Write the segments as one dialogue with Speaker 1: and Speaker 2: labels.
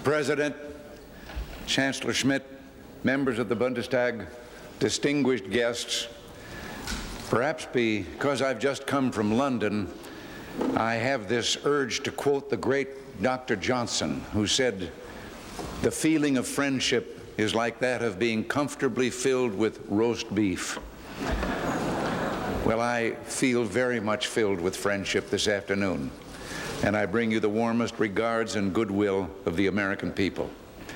Speaker 1: President, Chancellor Schmidt, members of the Bundestag, distinguished guests, perhaps because I've just come from London, I have this urge to quote the great Dr. Johnson, who said, "The feeling of friendship is like that of being comfortably filled with roast beef." Well, I feel very much filled with friendship this afternoon, and I bring you the warmest regards and goodwill of the American people.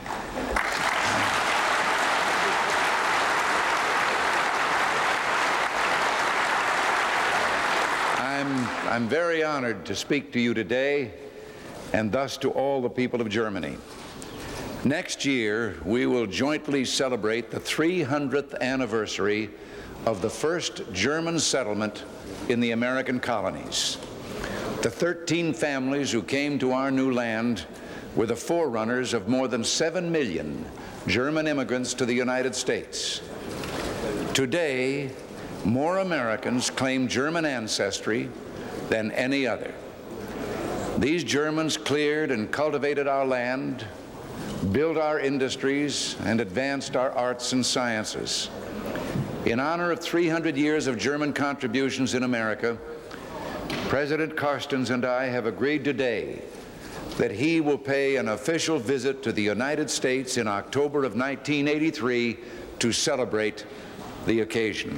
Speaker 1: I'm very honored to speak to you today, and thus to all the people of Germany. Next year, we will jointly celebrate the 300th anniversary of the first German settlement in the American colonies. The 13 families who came to our new land were the forerunners of more than 7 million German immigrants to the United States. Today, more Americans claim German ancestry than any other. These Germans cleared and cultivated our land, built our industries, and advanced our arts and sciences. In honor of 300 years of German contributions in America, President Carstens and I have agreed today that he will pay an official visit to the United States in October of 1983 to celebrate the occasion.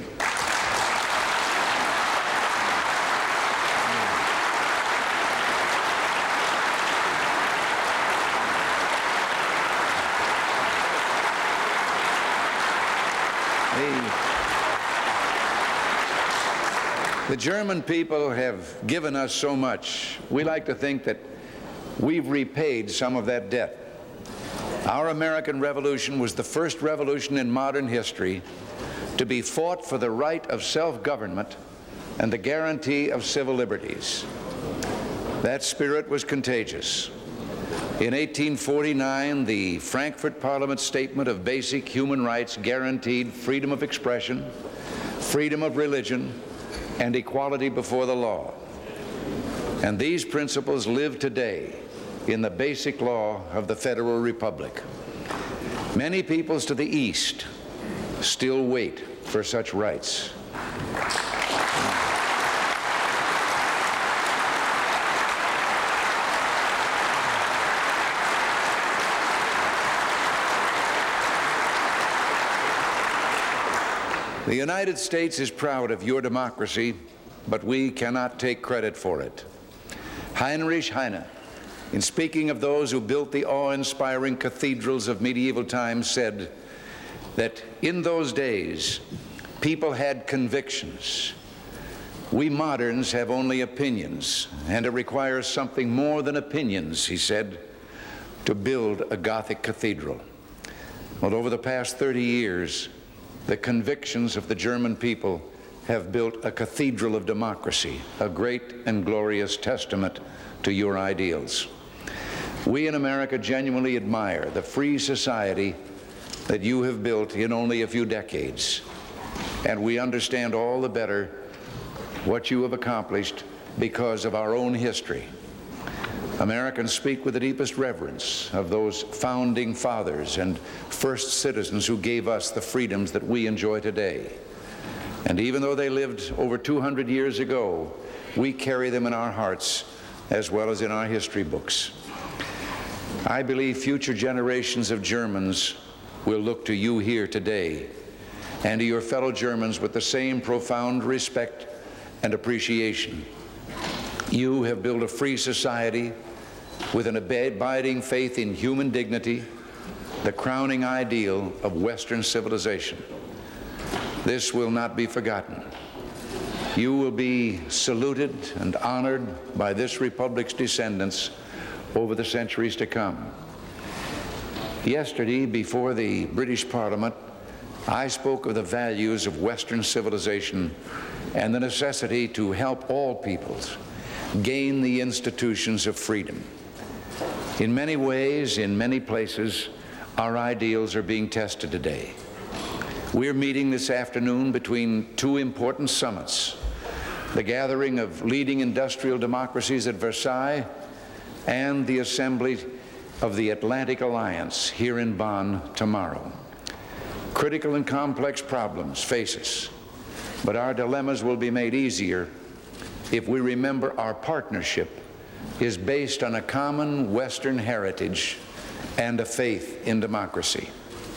Speaker 1: The German people have given us so much. We like to think that we've repaid some of that debt. Our American Revolution was the first revolution in modern history to be fought for the right of self-government and the guarantee of civil liberties. That spirit was contagious. In 1849, the Frankfurt Parliament Statement of Basic Human Rights guaranteed freedom of expression, freedom of religion, and equality before the law. And these principles live today in the basic law of the Federal Republic. Many peoples to the east still wait for such rights. The United States is proud of your democracy, but we cannot take credit for it. Heinrich Heine, in speaking of those who built the awe-inspiring cathedrals of medieval times, said that in those days, people had convictions. We moderns have only opinions, and it requires something more than opinions, he said, to build a Gothic cathedral. Well, over the past 30 years, the convictions of the German people have built a cathedral of democracy, a great and glorious testament to your ideals. We in America genuinely admire the free society that you have built in only a few decades, and we understand all the better what you have accomplished because of our own history. Americans speak with the deepest reverence of those founding fathers and first citizens who gave us the freedoms that we enjoy today. And even though they lived over 200 years ago, we carry them in our hearts as well as in our history books. I believe future generations of Germans will look to you here today and to your fellow Germans with the same profound respect and appreciation. You have built a free society with an abiding faith in human dignity, the crowning ideal of Western civilization. This will not be forgotten. You will be saluted and honored by this republic's descendants over the centuries to come. Yesterday, before the British Parliament, I spoke of the values of Western civilization and the necessity to help all peoples gain the institutions of freedom. In many ways, in many places, our ideals are being tested today. We're meeting this afternoon between two important summits, the gathering of leading industrial democracies at Versailles and the assembly of the Atlantic Alliance here in Bonn tomorrow. Critical and complex problems face us, but our dilemmas will be made easier if we remember our partnership is based on a common Western heritage and a faith in democracy.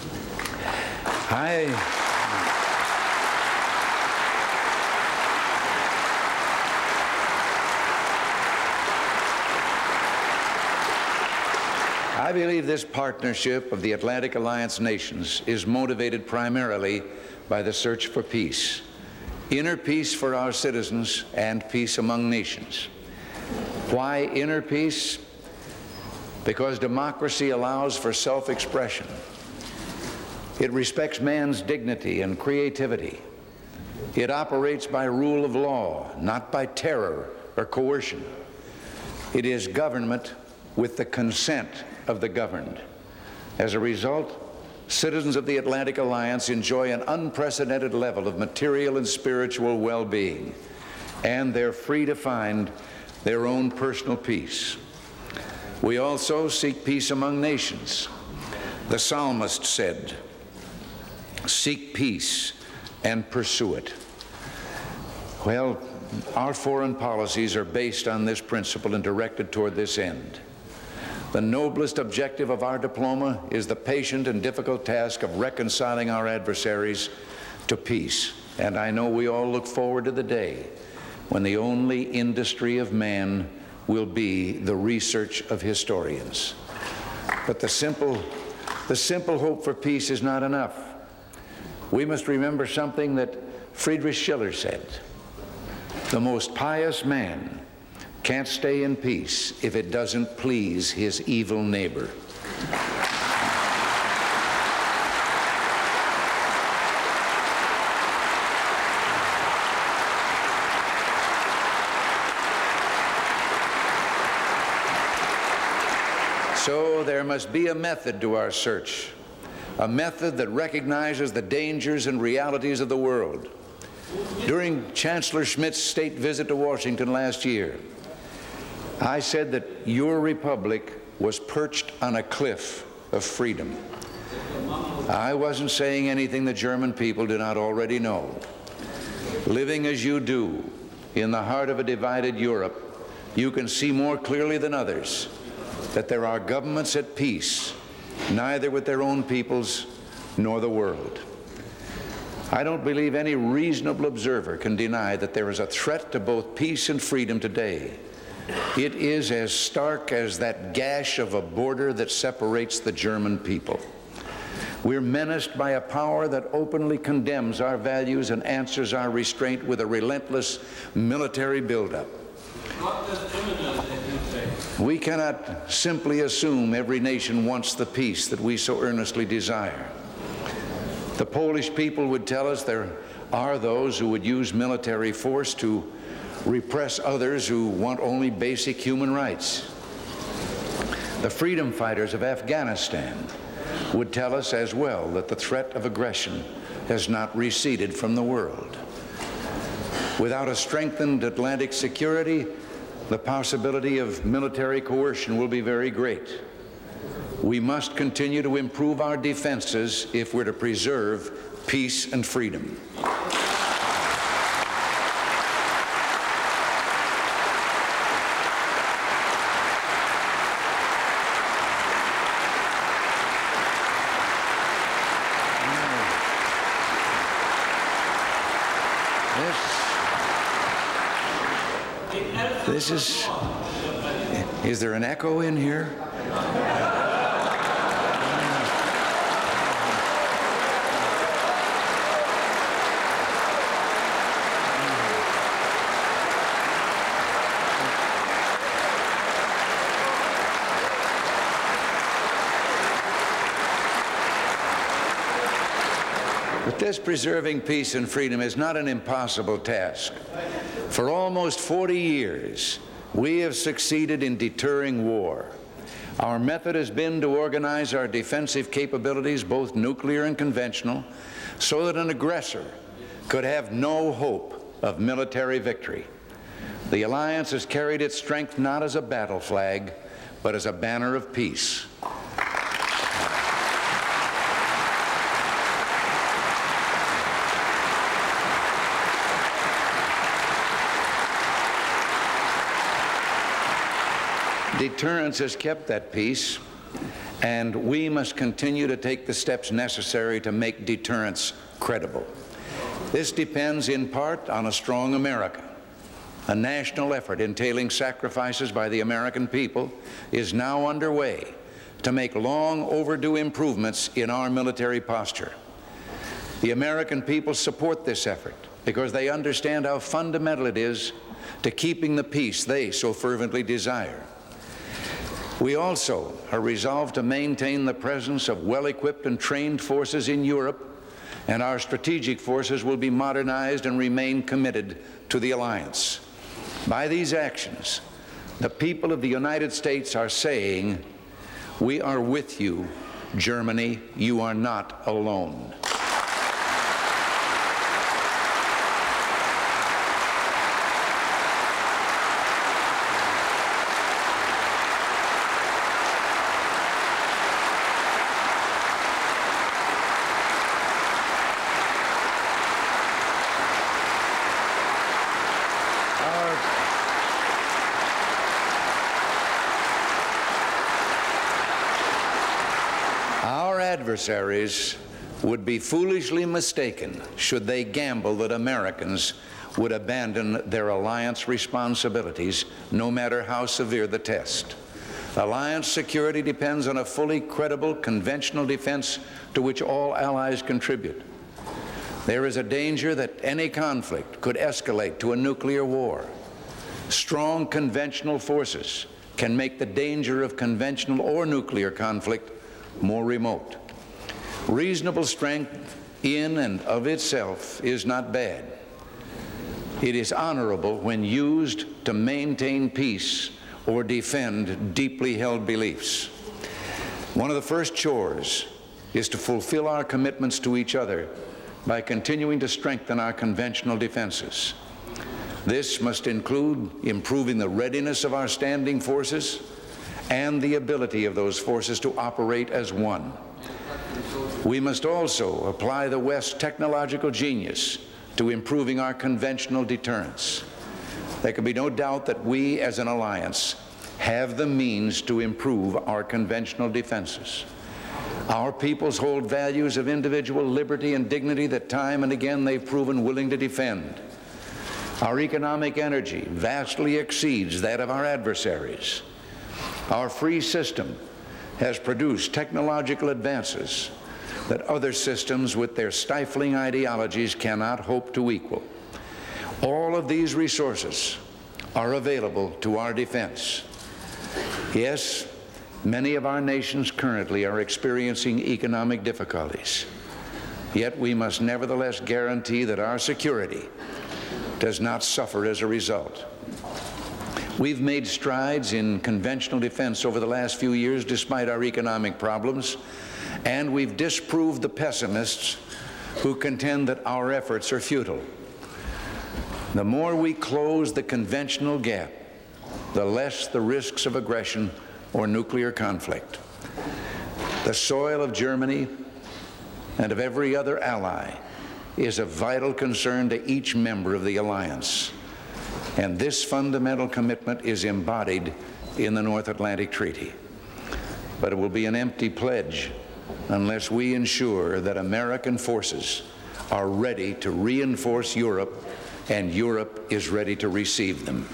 Speaker 1: I believe this partnership of the Atlantic Alliance nations is motivated primarily by the search for peace, inner peace for our citizens and peace among nations. Why inner peace? Because democracy allows for self-expression. It respects man's dignity and creativity. It operates by rule of law, not by terror or coercion. It is government with the consent of the governed. As a result, citizens of the Atlantic Alliance enjoy an unprecedented level of material and spiritual well-being, and they're free to find their own personal peace. We also seek peace among nations. The psalmist said, "Seek peace and pursue it." Well, our foreign policies are based on this principle and directed toward this end. The noblest objective of our diploma is the patient and difficult task of reconciling our adversaries to peace. And I know we all look forward to the day when the only industry of man will be the research of historians. But the simple hope for peace is not enough. We must remember something that Friedrich Schiller said: "The most pious man can't stay in peace if it doesn't please his evil neighbor." So there must be a method to our search, a method that recognizes the dangers and realities of the world. During Chancellor Schmidt's state visit to Washington last year, I said that your republic was perched on a cliff of freedom. I wasn't saying anything the German people do not already know. Living as you do in the heart of a divided Europe, you can see more clearly than others that there are governments at peace, neither with their own peoples nor the world. I don't believe any reasonable observer can deny that there is a threat to both peace and freedom today. It is as stark as that gash of a border that separates the German people. We're menaced by a power that openly condemns our values and answers our restraint with a relentless military buildup. We cannot simply assume every nation wants the peace that we so earnestly desire. The Polish people would tell us there are those who would use military force to repress others who want only basic human rights. The freedom fighters of Afghanistan would tell us as well that the threat of aggression has not receded from the world. Without a strengthened Atlantic security, the possibility of military coercion will be very great. We must continue to improve our defenses if we're to preserve peace and freedom. Is there an echo in here? But this preserving peace and freedom is not an impossible task. For almost 40 years, we have succeeded in deterring war. Our method has been to organize our defensive capabilities, both nuclear and conventional, so that an aggressor could have no hope of military victory. The alliance has carried its strength not as a battle flag, but as a banner of peace. Deterrence has kept that peace, and we must continue to take the steps necessary to make deterrence credible. This depends in part on a strong America. A national effort entailing sacrifices by the American people is now underway to make long overdue improvements in our military posture. The American people support this effort because they understand how fundamental it is to keeping the peace they so fervently desire. We also are resolved to maintain the presence of well-equipped and trained forces in Europe, and our strategic forces will be modernized and remain committed to the alliance. By these actions, the people of the United States are saying, "We are with you, Germany. You are not alone." Adversaries would be foolishly mistaken should they gamble that Americans would abandon their alliance responsibilities, no matter how severe the test. Alliance security depends on a fully credible conventional defense to which all allies contribute. There is a danger that any conflict could escalate to a nuclear war. Strong conventional forces can make the danger of conventional or nuclear conflict more remote. Reasonable strength in and of itself is not bad. It is honorable when used to maintain peace or defend deeply held beliefs. One of the first chores is to fulfill our commitments to each other by continuing to strengthen our conventional defenses. This must include improving the readiness of our standing forces and the ability of those forces to operate as one. We must also apply the West's technological genius to improving our conventional deterrence. There can be no doubt that we as an alliance have the means to improve our conventional defenses. Our peoples hold values of individual liberty and dignity that time and again they've proven willing to defend. Our economic energy vastly exceeds that of our adversaries. Our free system has produced technological advances that other systems with their stifling ideologies cannot hope to equal. All of these resources are available to our defense. Yes, many of our nations currently are experiencing economic difficulties. Yet we must nevertheless guarantee that our security does not suffer as a result. We've made strides in conventional defense over the last few years despite our economic problems, and we've disproved the pessimists who contend that our efforts are futile. The more we close the conventional gap, the less the risks of aggression or nuclear conflict. The soil of Germany and of every other ally is a vital concern to each member of the alliance. And this fundamental commitment is embodied in the North Atlantic Treaty. But it will be an empty pledge unless we ensure that American forces are ready to reinforce Europe and Europe is ready to receive them.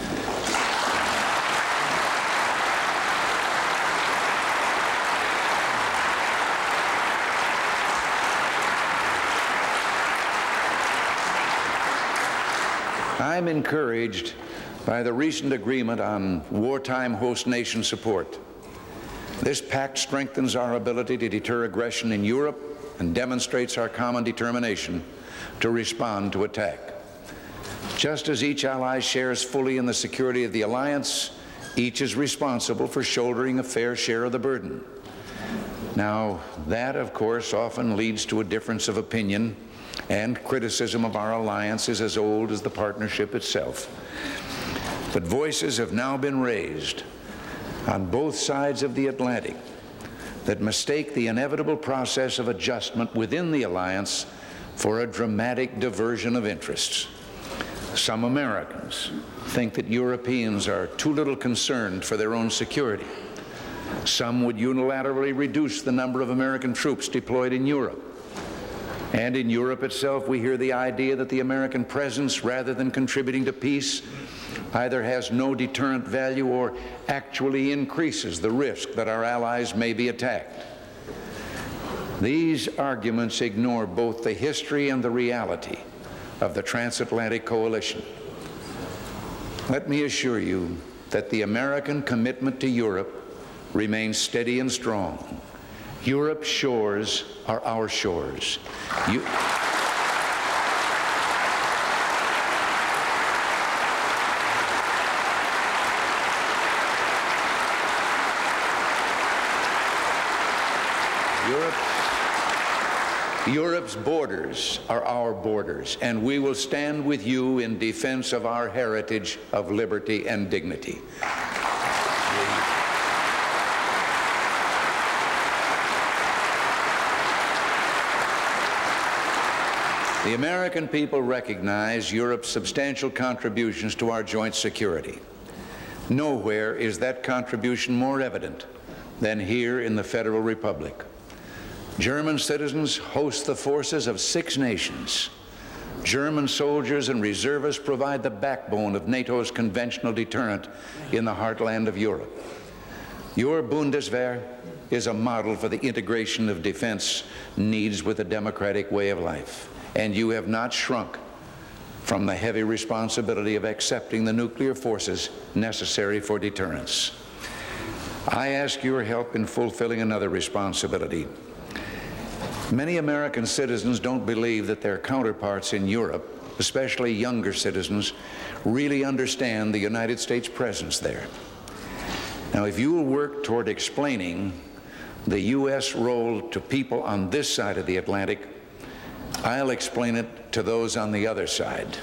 Speaker 1: I'm encouraged by the recent agreement on wartime host nation support. This pact strengthens our ability to deter aggression in Europe and demonstrates our common determination to respond to attack. Just as each ally shares fully in the security of the alliance, each is responsible for shouldering a fair share of the burden. Now, that, of course, often leads to a difference of opinion, and criticism of our alliance is as old as the partnership itself. But voices have now been raised on both sides of the Atlantic that mistake the inevitable process of adjustment within the alliance for a dramatic diversion of interests. Some Americans think that Europeans are too little concerned for their own security. Some would unilaterally reduce the number of American troops deployed in Europe. And in Europe itself, we hear the idea that the American presence, rather than contributing to peace, either has no deterrent value or actually increases the risk that our allies may be attacked. These arguments ignore both the history and the reality of the transatlantic coalition. Let me assure you that the American commitment to Europe remains steady and strong. Europe's shores are our shores. Europe's borders are our borders, and we will stand with you in defense of our heritage of liberty and dignity. The American people recognize Europe's substantial contributions to our joint security. Nowhere is that contribution more evident than here in the Federal Republic. German citizens host the forces of 6 nations. German soldiers and reservists provide the backbone of NATO's conventional deterrent in the heartland of Europe. Your Bundeswehr is a model for the integration of defense needs with a democratic way of life, and you have not shrunk from the heavy responsibility of accepting the nuclear forces necessary for deterrence. I ask your help in fulfilling another responsibility. Many American citizens don't believe that their counterparts in Europe, especially younger citizens, really understand the United States presence there. Now, if you will work toward explaining the U.S. role to people on this side of the Atlantic, I'll explain it to those on the other side.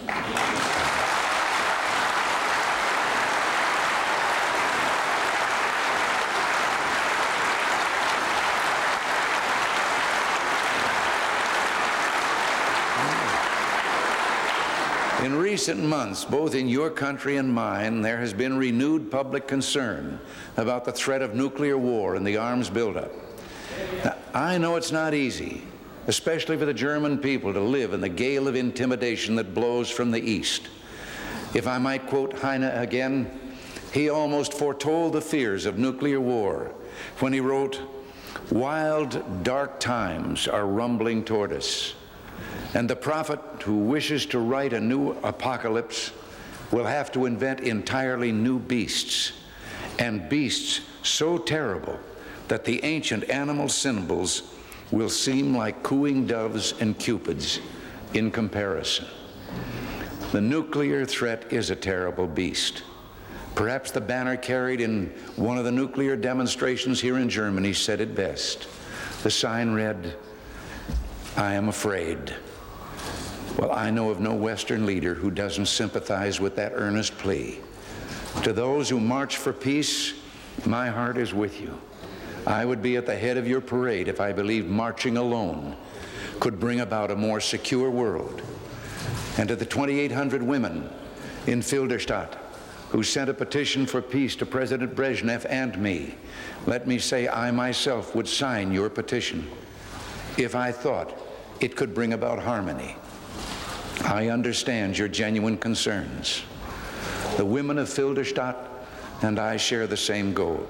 Speaker 1: In recent months, both in your country and mine, there has been renewed public concern about the threat of nuclear war and the arms buildup. Now, I know it's not easy, especially for the German people, to live in the gale of intimidation that blows from the east. If I might quote Heine again, he almost foretold the fears of nuclear war when he wrote, "Wild, dark times are rumbling toward us, and the prophet who wishes to write a new apocalypse will have to invent entirely new beasts, and beasts so terrible that the ancient animal symbols will seem like cooing doves and cupids in comparison." The nuclear threat is a terrible beast. Perhaps the banner carried in one of the nuclear demonstrations here in Germany said it best. The sign read, "I am afraid." Well, I know of no Western leader who doesn't sympathize with that earnest plea. To those who march for peace, my heart is with you. I would be at the head of your parade if I believed marching alone could bring about a more secure world. And to the 2,800 women in Filderstadt who sent a petition for peace to President Brezhnev and me, let me say I myself would sign your petition if I thought it could bring about harmony. I understand your genuine concerns. The women of Filderstadt and I share the same goal.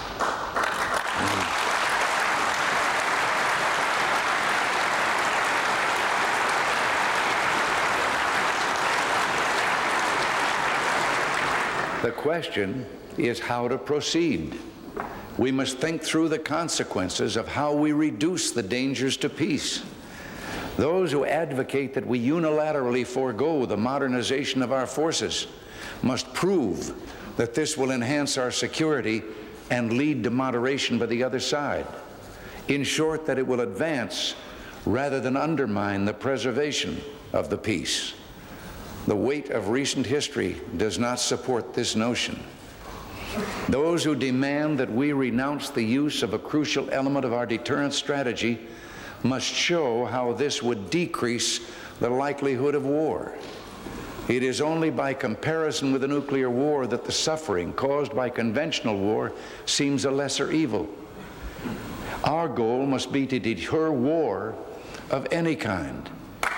Speaker 1: The question is how to proceed. We must think through the consequences of how we reduce the dangers to peace. Those who advocate that we unilaterally forego the modernization of our forces must prove that this will enhance our security and lead to moderation by the other side. In short, that it will advance rather than undermine the preservation of the peace. The weight of recent history does not support this notion. Those who demand that we renounce the use of a crucial element of our deterrence strategy must show how this would decrease the likelihood of war. It is only by comparison with a nuclear war that the suffering caused by conventional war seems a lesser evil. Our goal must be to deter war of any kind.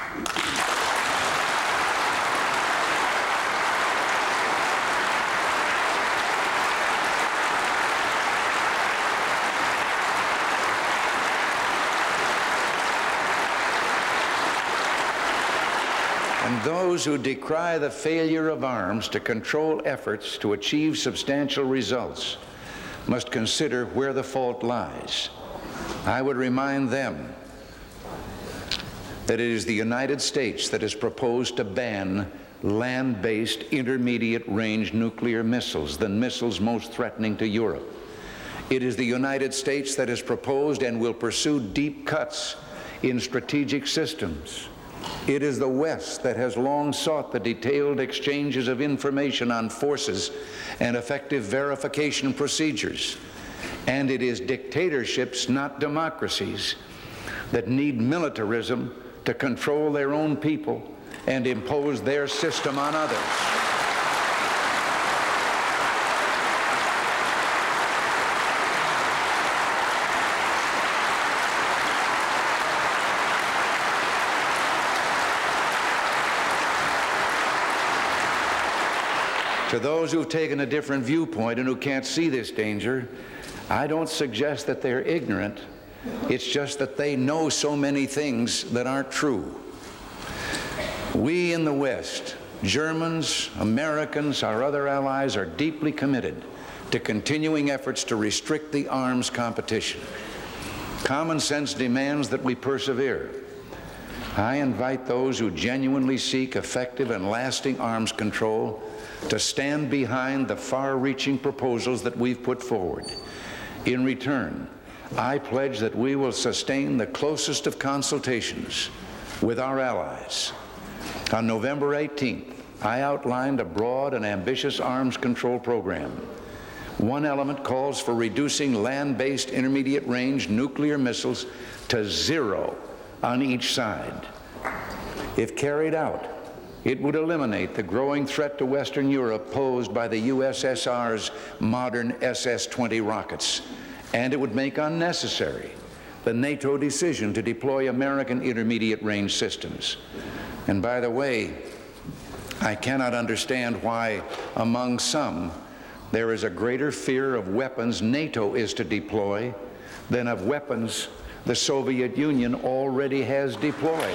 Speaker 1: And those who decry the failure of arms to control efforts to achieve substantial results must consider where the fault lies. I would remind them that it is the United States that has proposed to ban land-based intermediate-range nuclear missiles, the missiles most threatening to Europe. It is the United States that has proposed and will pursue deep cuts in strategic systems. It is the West that has long sought the detailed exchanges of information on forces and effective verification procedures. And it is dictatorships, not democracies, that need militarism to control their own people and impose their system on others. To those who've taken a different viewpoint and who can't see this danger, I don't suggest that they're ignorant. It's just that they know so many things that aren't true. We in the West, Germans, Americans, our other allies, are deeply committed to continuing efforts to restrict the arms competition. Common sense demands that we persevere. I invite those who genuinely seek effective and lasting arms control to stand behind the far-reaching proposals that we've put forward. In return, I pledge that we will sustain the closest of consultations with our allies. On November 18th, I outlined a broad and ambitious arms control program. One element calls for reducing land-based intermediate-range nuclear missiles to 0 on each side. If carried out, it would eliminate the growing threat to Western Europe posed by the USSR's modern SS-20 rockets, and it would make unnecessary the NATO decision to deploy American intermediate-range systems. And by the way, I cannot understand why, among some, there is a greater fear of weapons NATO is to deploy than of weapons the Soviet Union already has deployed.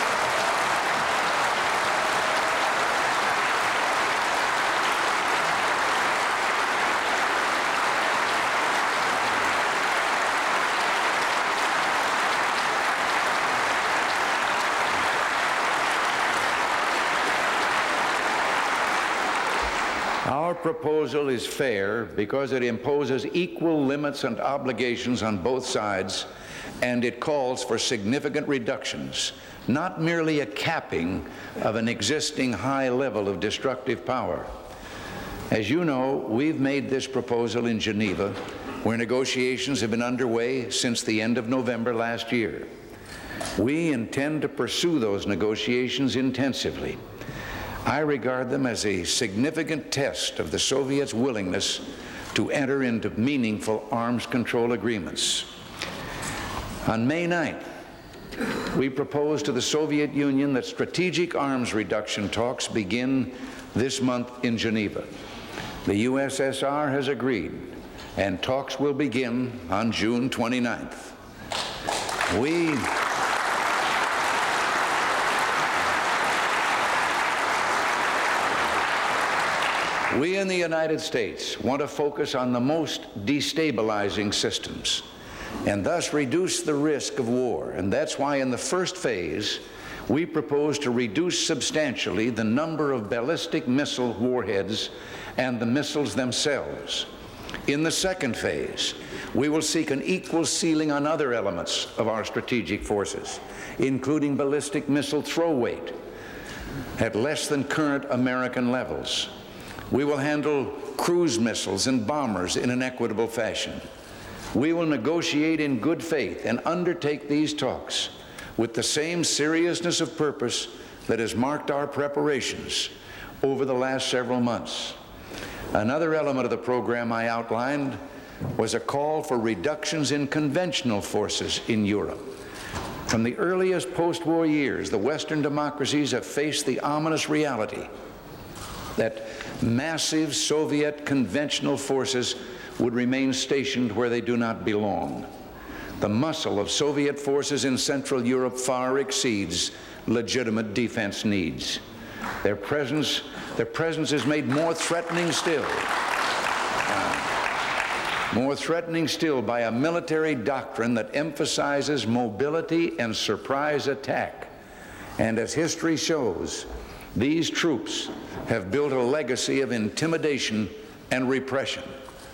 Speaker 1: Our proposal is fair because it imposes equal limits and obligations on both sides, and it calls for significant reductions, not merely a capping of an existing high level of destructive power. As you know, we've made this proposal in Geneva, where negotiations have been underway since the end of November last year. We intend to pursue those negotiations intensively. I regard them as a significant test of the Soviets' willingness to enter into meaningful arms control agreements. On May 9th, we proposed to the Soviet Union that strategic arms reduction talks begin this month in Geneva. The USSR has agreed, and talks will begin on June 29th. We in the United States want to focus on the most destabilizing systems and thus reduce the risk of war. And that's why in the first phase, we propose to reduce substantially the number of ballistic missile warheads and the missiles themselves. In the second phase, we will seek an equal ceiling on other elements of our strategic forces, including ballistic missile throw weight at less than current American levels. We will handle cruise missiles and bombers in an equitable fashion. We will negotiate in good faith and undertake these talks with the same seriousness of purpose that has marked our preparations over the last several months. Another element of the program I outlined was a call for reductions in conventional forces in Europe. From the earliest post-war years, the Western democracies have faced the ominous reality that massive Soviet conventional forces would remain stationed where they do not belong. The muscle of Soviet forces in Central Europe far exceeds legitimate defense needs. Their presence is made more threatening still. More threatening still by a military doctrine that emphasizes mobility and surprise attack. And as history shows, these troops have built a legacy of intimidation and repression.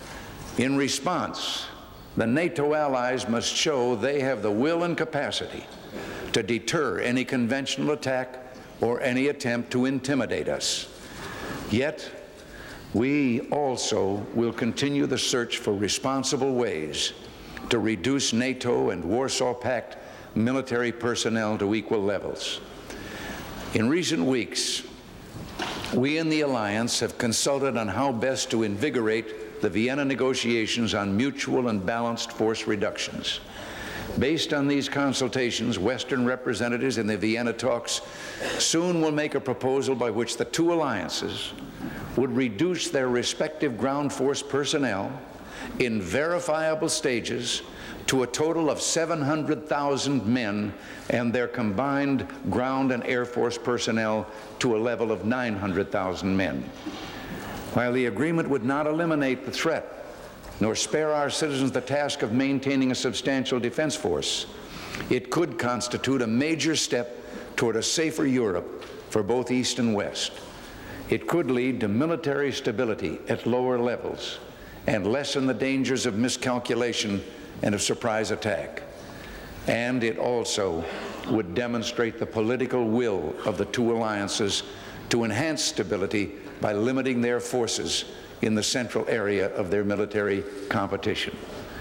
Speaker 1: In response, the NATO allies must show they have the will and capacity to deter any conventional attack or any attempt to intimidate us. Yet, we also will continue the search for responsible ways to reduce NATO and Warsaw Pact military personnel to equal levels. In recent weeks, we in the alliance have consulted on how best to invigorate the Vienna negotiations on mutual and balanced force reductions. Based on these consultations, Western representatives in the Vienna talks soon will make a proposal by which the two alliances would reduce their respective ground force personnel in verifiable stages to a total of 700,000 men and their combined ground and air force personnel to a level of 900,000 men. While the agreement would not eliminate the threat nor spare our citizens the task of maintaining a substantial defense force, it could constitute a major step toward a safer Europe for both East and West. It could lead to military stability at lower levels and lessen the dangers of miscalculation and of surprise attack. And it also would demonstrate the political will of the two alliances to enhance stability by limiting their forces in the central area of their military competition.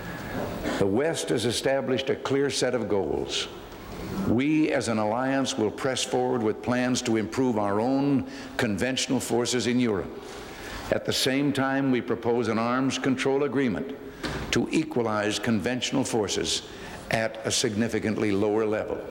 Speaker 1: The West has established a clear set of goals. We as an alliance will press forward with plans to improve our own conventional forces in Europe. At the same time, we propose an arms control agreement to equalize conventional forces at a significantly lower level.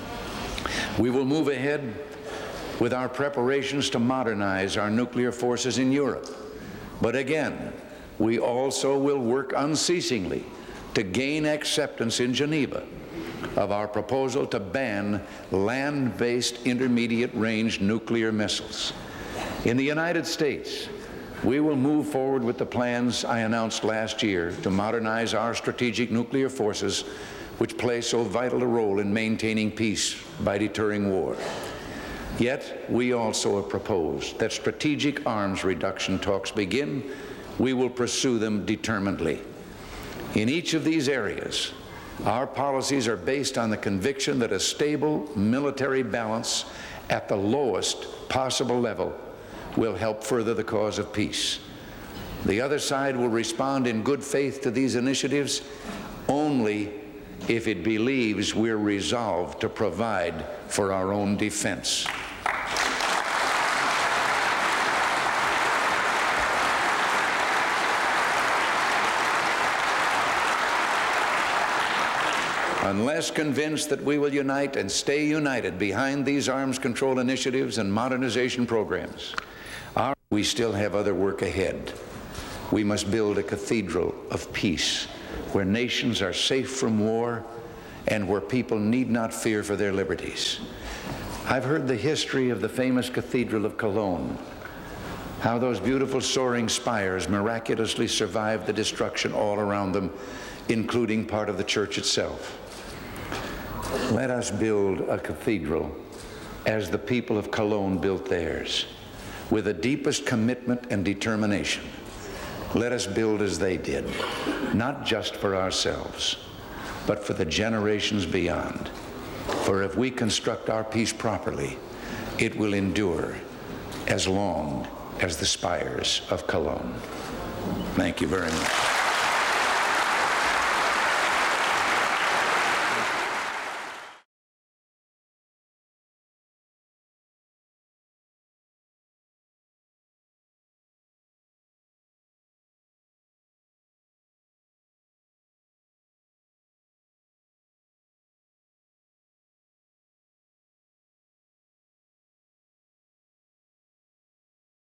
Speaker 1: We will move ahead with our preparations to modernize our nuclear forces in Europe. But again, we also will work unceasingly to gain acceptance in Geneva of our proposal to ban land-based intermediate-range nuclear missiles. In the United States, we will move forward with the plans I announced last year to modernize our strategic nuclear forces, which play so vital a role in maintaining peace by deterring war. Yet, we also have proposed that strategic arms reduction talks begin. We will pursue them determinedly. In each of these areas, our policies are based on the conviction that a stable military balance at the lowest possible level will help further the cause of peace. The other side will respond in good faith to these initiatives only if it believes we're resolved to provide for our own defense. Unless convinced that we will unite and stay united behind these arms control initiatives and modernization programs, we still have other work ahead. We must build a cathedral of peace where nations are safe from war and where people need not fear for their liberties. I've heard the history of the famous Cathedral of Cologne, how those beautiful soaring spires miraculously survived the destruction all around them, including part of the church itself. Let us build a cathedral as the people of Cologne built theirs, with the deepest commitment and determination. Let us build as they did, not just for ourselves, but for the generations beyond. For if we construct our peace properly, it will endure as long as the spires of Cologne. Thank you very much.